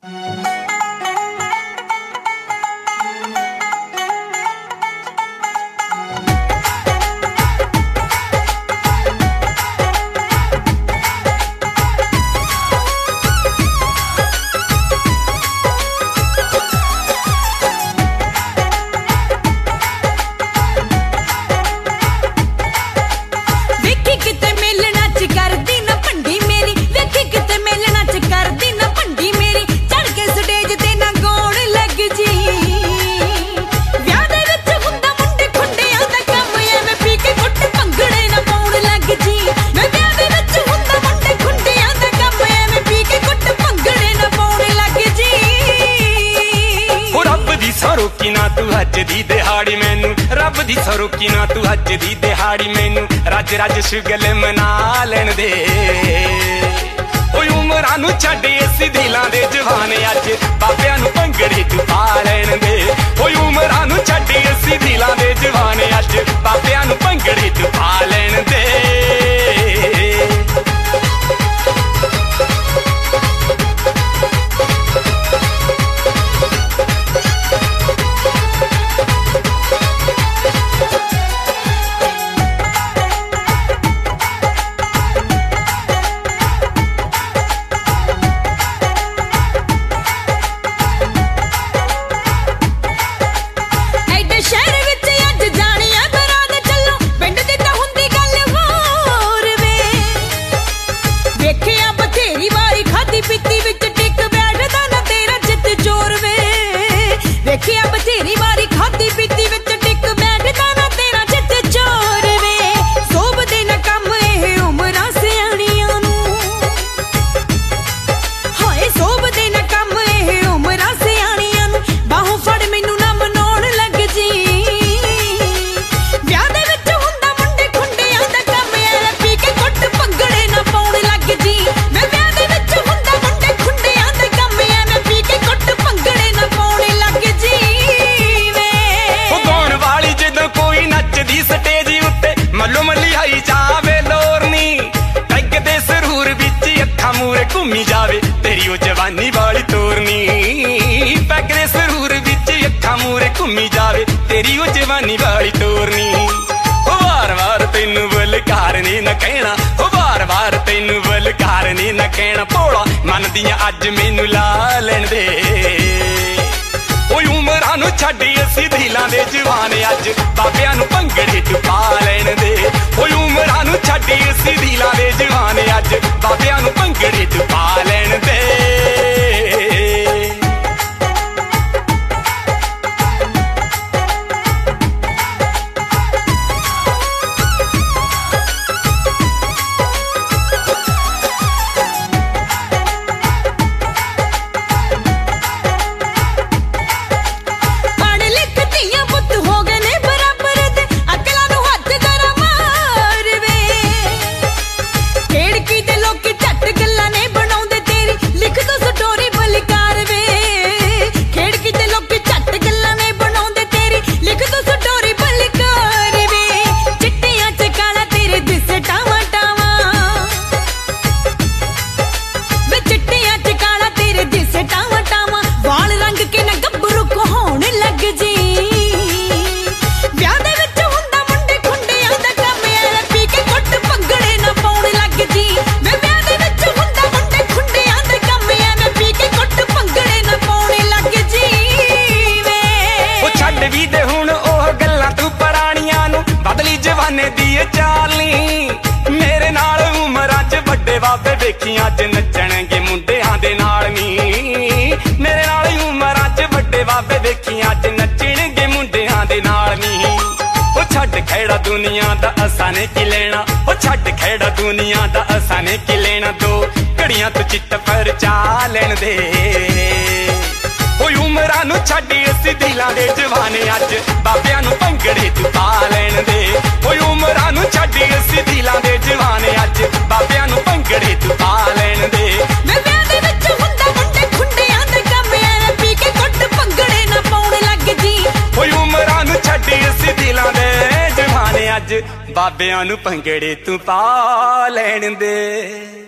रोकी ना तू हज दी दिहाड़ी मैनू, रब दी सौ रोकी ना तू हज दी दिहाड़ी मैनू, रज रज शुगल मना लैन दे। उमरां नू छड्ड इस दिलां दे जवाने अज बाबियां नू भंगड़े तू पा लैन दे। उमरां नू छड्ड इस दिलां दे जवाने अज बाबियां नू भंगड़े तू पा लैन दे। घूमी जावे तेरी ओ जवानी वाली तोरनी, पैग दे सरूर विच अखां मूरे घूमी जावे तेरी ओ जवानी वाली तोरनी। वार वार तैनू बलकार नी न कहना, वार वार तैनू बलकार नी न कहना, भोला मन दियां अज मैनू ला लैन दे। उमरां नू छड्ड असी दिलां दे जवाने अज बाबियां नू भंगड़े तू पा लैन दे। उमरां नू छड्ड असी दिलां दे जवाने अज बाबियां नू भंगड़े तू पा लैन दे। मेरे नाल उमरां च वड्डे बाबे वेखी अज नचणगे मुंडियां दे नाल नी। मेरे नाल उमरां च वड्डे बाबे वेखी अज नचणगे मुंडियां दे नाल नी। ओ छड्ड खेड़ा दुनिया दा असां ने की लेना, ओ छड्ड खेड़ा दुनिया दा असां ने की लेना, दो घड़ियां तू चित्त पर चा लैन दे। उमरां नू छड्ड असी दिलां दे जवाने अज बाबियां नू भंगड़े तू पा लैन दे। उमरां नू छड्ड असी दिलां दे जवाने अज बाबियां नू भंगड़े तू पा लैन दे। मैं ब्याह दे विच हुंदा मुंडे खुंडियां दे काम ऐ पी के कुट भंगड़े ना पाउण लग जी। उमरां नू छड्ड असी दिलां दे जवाने अज बाबियां नू भंगड़े तू पा लैन दे।